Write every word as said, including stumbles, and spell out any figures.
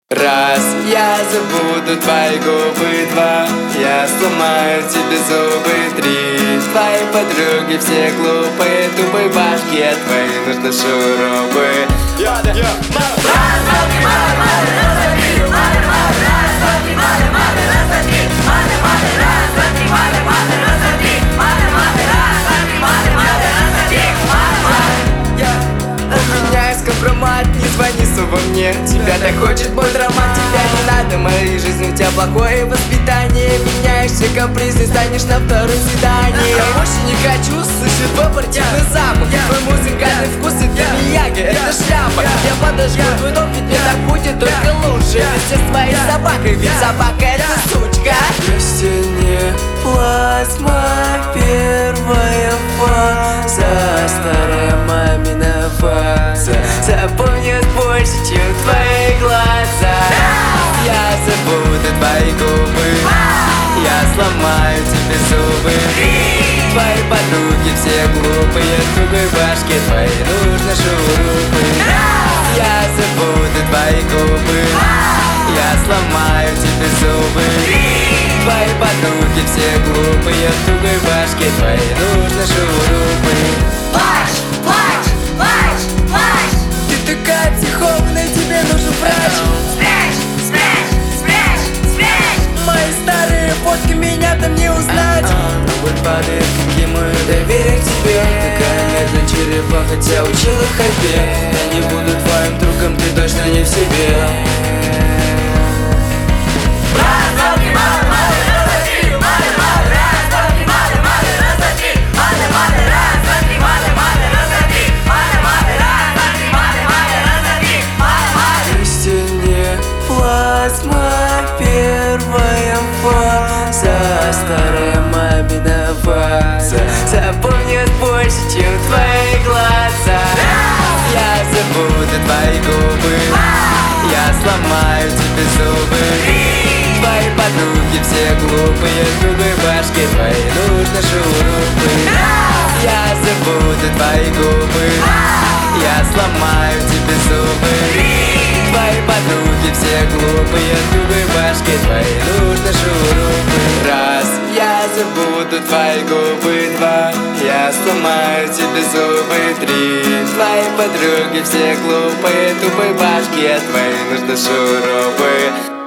Раз, я забуду твои губы. Два, я сломаю тебе зубы. Три, твои подруги все глупые, тупые башки, а твои нужны шурупы. Я, да, я, компромат, не звони снова мне. Тебя так хочет мой роман, тебя не надо моей жизни. У тебя плохое воспитание, меняешься капризный, станешь на второе свидание. Я больше не хочу слышать твой партийный запах. Твой музыкальный вкус — это Мияги, это шляпа. Я подожгу твой дом, ведь мне так будет только лучше. Вместе с твоей собакой, ведь собака — это сучка. На стене плазма, первая фаза, старая мамина фаза запомнят больше, чем твои глаза. Я забуду твои губы, я сломаю тебе зубы. Твои подруги все глупые, тугой башке твоей нужны шурупы. Я забуду твои губы, я сломаю тебе зубы. Твои подруги все глупые, тугой башке твоей нужны шурупы. Плачь, плачь, плачь, плачь. Ты такая психованная, тебе нужен врач. Спрячь, спрячь, спрячь, спрячь. Мои старые фотки, меня там не узнать. Рубль падает, как и мое доверие к тебе. Такая медная черепа, хотя учила ходьбе. Я не буду твоим другом, ты точно не в себе. Первая фаза, старая мамина фаза запомнят больше, чем твои глаза. Я забуду твои губы, я сломаю тебе зубы. Твои подруги все глупые, тугой башке твоей нужны шурупы. Я забуду твои губы, я сломаю тебе зубы. Твои подруги все глупые, тугой башке твоей нужны шурупы. Раз, я забуду твои губы. Два, я сломаю тебе зубы. Три, твои подруги все глупые, тупой башки, а твоей нужны шурупы.